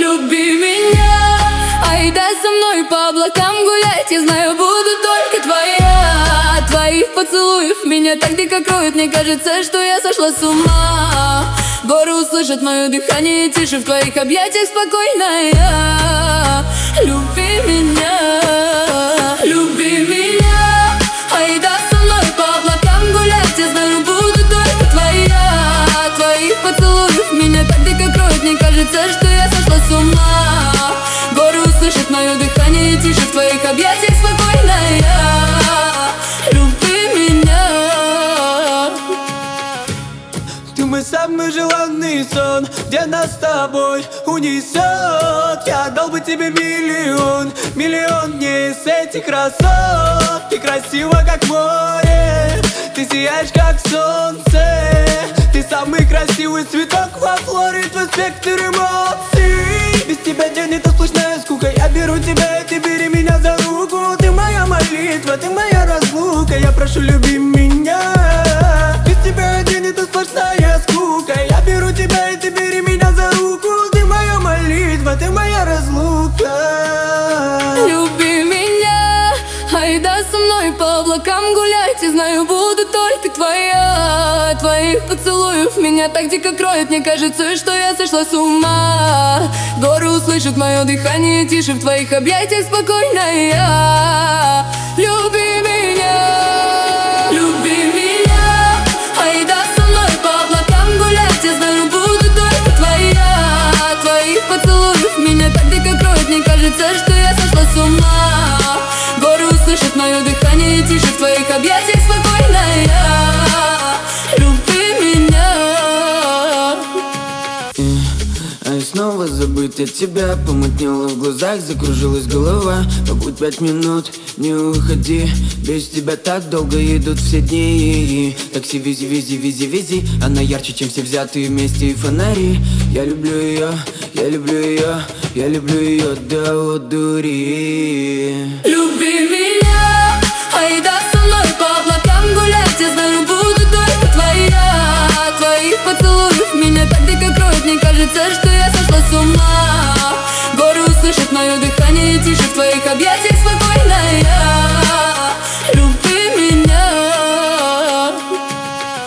Люби меня, айда со мной по облакам гулять. Я знаю, буду только твоя. От твоих поцелуев меня так дико кроет. Мне кажется, что я сошла с ума. Горы услышат мое дыхание тише. В твоих объятиях спокойно я. Люби меня, люби меня, айда со мной по облакам гулять. Я знаю, буду только твоя. От твоих поцелуев меня так дико кроет. Мне кажется, что я сошла с ума. Горы услышат мое дыхание тише. В твоих объятиях спокойно я. Люби меня. Ты мой самый желанный сон, где нас с тобой унесет. Я отдал бы тебе миллион дней с этих красот. Ты красива, как море, ты сияешь, как солнце. Ты самый красивый цветок во флоре, твой спектр эмоций. Без тебя день это сплошная скука. Я беру тебя, и ты бери меня за руку. Ты моя молитва, ты моя разлука. Я прошу, люби меня. Без тебя день это сплошная скука. Я беру тебя, и ты бери меня за руку. Ты моя молитва, ты моя разлука. Люби меня, айда со мной по облакам гулять. Я знаю, буду только твоя. От твоих поцелуев меня так дико кроет. Мне кажется, что я сошла с ума. Горы услышат мое дыхание тише. В твоих объятиях спокойно я. Люби меня, люби меня, айда со мной по облакам гулять. Я знаю, буду только твоя. От твоих поцелуев меня так дико кроет. Мне кажется, что я сошла с ума. Горы услышат мое дыхание тише. В твоих объятиях спокойно я. Люби меня. А снова забыть от тебя. Помутнело в глазах, закружилась голова. Побудь 5 минут, не уходи. Без тебя так долго идут все дни. Такси вези, вези, вези, вези. Она ярче, чем все взятые вместе фонари. Я люблю ее, я люблю ее, я люблю ее до одури. Люби меня, айда со мной по облакам гулять. Я знаю, буду только твоя. От твоих поцелуев меня так дико кроет. Мне кажется, что я сошла с ума. Горы услышат мое дыхание тише. В твоих объятиях